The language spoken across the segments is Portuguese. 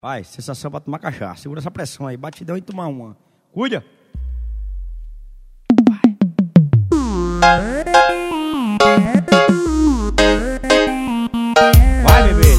Pai, sensação pra tomar cachaça. Segura essa pressão aí. Batidão e tomar uma. Cuida. Vai, bebê.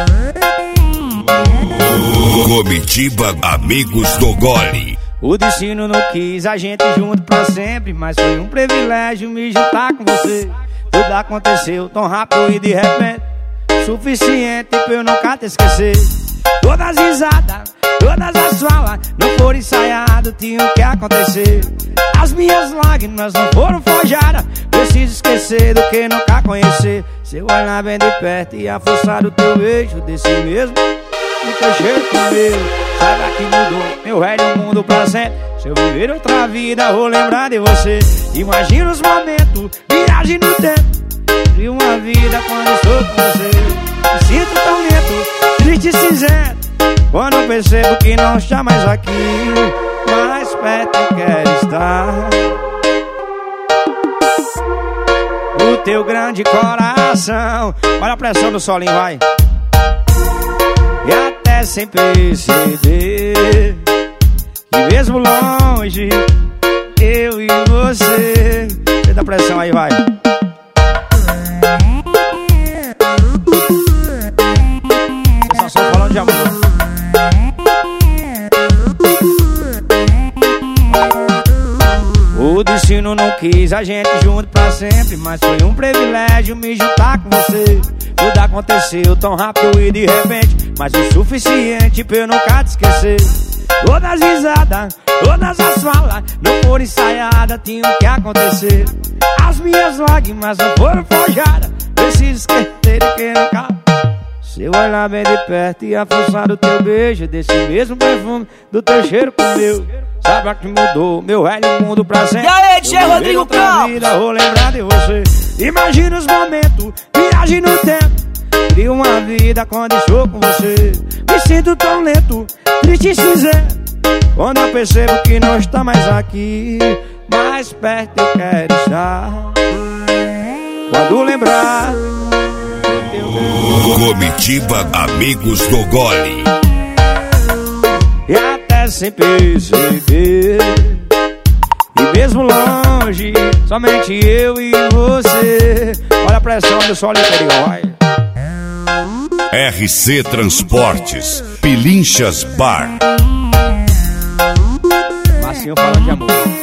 Comitiva Amigos do Gole. O destino não quis a gente junto pra sempre, mas foi um privilégio me juntar com você. Tudo aconteceu tão rápido e de repente, suficiente pra eu nunca te esquecer. Todas as risadas, todas as falas não foram ensaiadas, tinham que acontecer. As minhas lágrimas não foram forjadas, preciso esquecer do que nunca conhecer. Se eu olhar bem de perto e afuçar o teu beijo desse mesmo, o teu cheiro com meu, saiba que mudou meu velho mundo pra sempre. Se eu viver outra vida, vou lembrar de você. Imagina os momentos, viagem no tempo, de uma vida quando estou com você. Me sinto tão lento, triste e cinzento, quando eu percebo que não está mais aqui. Mais perto eu quero estar no teu grande coração. Olha a pressão do solinho, vai. E até sem perceber que mesmo longe, eu e você. Senta a pressão aí, vai. Sensação falando de amor. O destino não quis a gente junto pra sempre, mas foi um privilégio me juntar com você. Tudo aconteceu tão rápido e de repente, mas o suficiente pra eu nunca te esquecer. Todas as risadas, todas as falas não foram ensaiadas, tinham que acontecer. As minhas lágrimas não foram forjadas, preciso esquecer do que nunca. Se eu olhar bem de perto e afuçar o teu beijo desse mesmo perfume, do teu cheiro com o meu, saiba que mudou meu velho mundo pra sempre. E aí, Tchê Rodrigo Campos, vou lembrar de você. Imagina os momentos, viagem no tempo, de uma vida quando estou com você. Me sinto tão lento, triste e cinzento, quando eu percebo que não está mais aqui. Mais perto eu quero estar, quando lembrar. Comitiva Amigos do Gole. E até sem perceber, e mesmo longe, somente eu e você. Olha a pressão do solo interior, vai. RC Transportes, Pilinchas Bar. Massinho falando de amor.